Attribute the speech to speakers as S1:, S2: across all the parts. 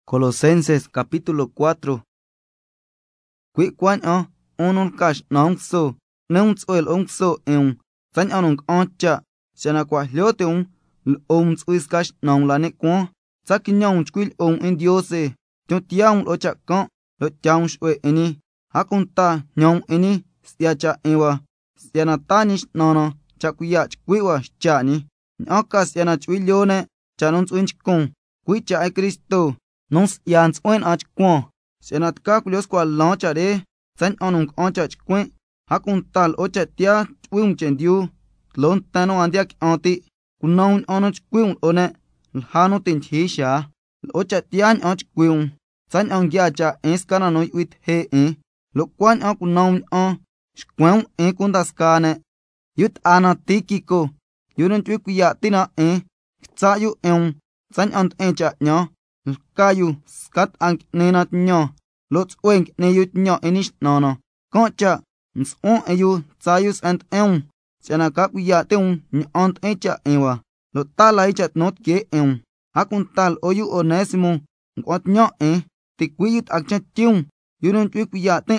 S1: Colosenses capítulo 4. Qui quan onun kash naungso, neunsoel ongso san anung ancha, siana kwa lyote suis kash naung lane kwa, sakinyaung chquil in diose, tiaung lo chakan, lo tiaung shwe eni, hakunta nyong eni, stiacha ewa, siana tanish nana, chakuya chquiwa chani, nyaka siana chwilione, chanun swinchkung, quicha Cristo. Nons yans oen ach kwa, senat kakulios kwa lancha de, san anung ancha chkwen, hakun tal ocha tia chwiung chendiu, tlon tano andiak anti, kunaun anach kwiung one, lhano tinhisha, ocha tian ach kwiung, san angyacha eskana no wit he lo kwan kunaun shkweung kundaskane, yut anatikiko, yurun chwikuya tina ktsayu san ant encha nya. Kayu skat ang nenat nyo lots weng ne yut nyo enish nana koncha ns'on eyu tsayus and siana kakuya teun nyant echa ewa lo tala echa not ke hakun tal oyu onesimo nkwat nyo tikwiyut akcha tiung yurun kuya te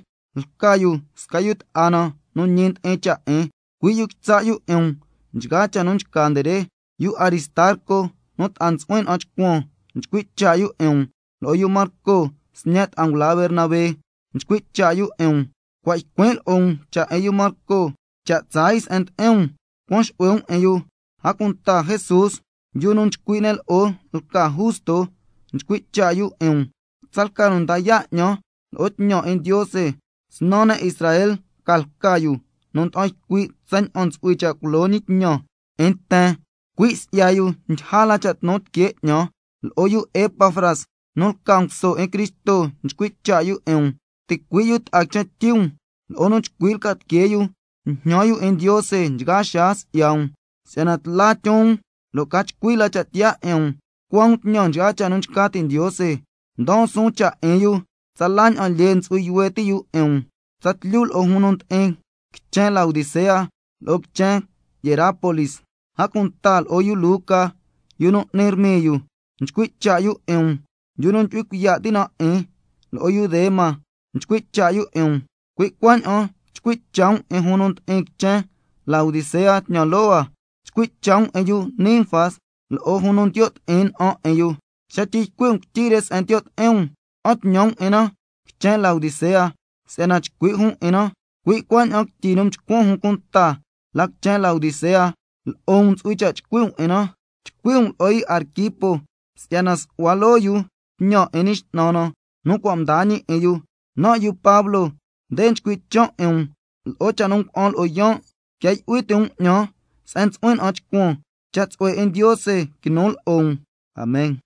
S1: kayu skayut ana no nyent echa kwiyuk tsayu njgacha non kandere yu Aristarco not answen achkwon nchquichayu loyu Marco snyat angla Bernabé nchquichayu kwai kwel cha eyu Marco cha tsais and kwonsh eyu hakunta Jesus yunun chquinel ka justo nchquichayu salkarun daya nyo lot nyo en diose snone Israel kalkayu non ay kwi san ons wicha kulonit nyo enta kwis yayu njhala chat not ke nyo oyu Epafras no kaungso Cristo nchquichayu tikwiyut akcha tiung ono chquilkat keyu nyoyu en diose njgashas yaung senat lachong lo kachquila chatia kwang nyon njgacha non chkatin diose don suncha eyu salan alien tsuyueti yu satlyul ohunont kchen Laodicea lo kchen Hierápolis hakuntal oyu Luca yuno nermeyu nchquichayu yunun chwikuya tina lo oyu Dema nchquichayu kwikwan chquichaung hunont kchen Laodicea nyaloa chquichaung eyu Ninfas lo hunont yot eyu shati kwung tires entiot ot nyong kchen Laodicea sena chquihun kwikwan tinum chkwon kunta lak kchen Laodicea lo tsuicha chkwung chkwung oy Arquipo sianas waloyu nyo enish nana nukwam dani eyu no yu Pablo den chquichon ocha nung on oyon kay uitung nyo sans un achkwon chats en diose kinol Amen.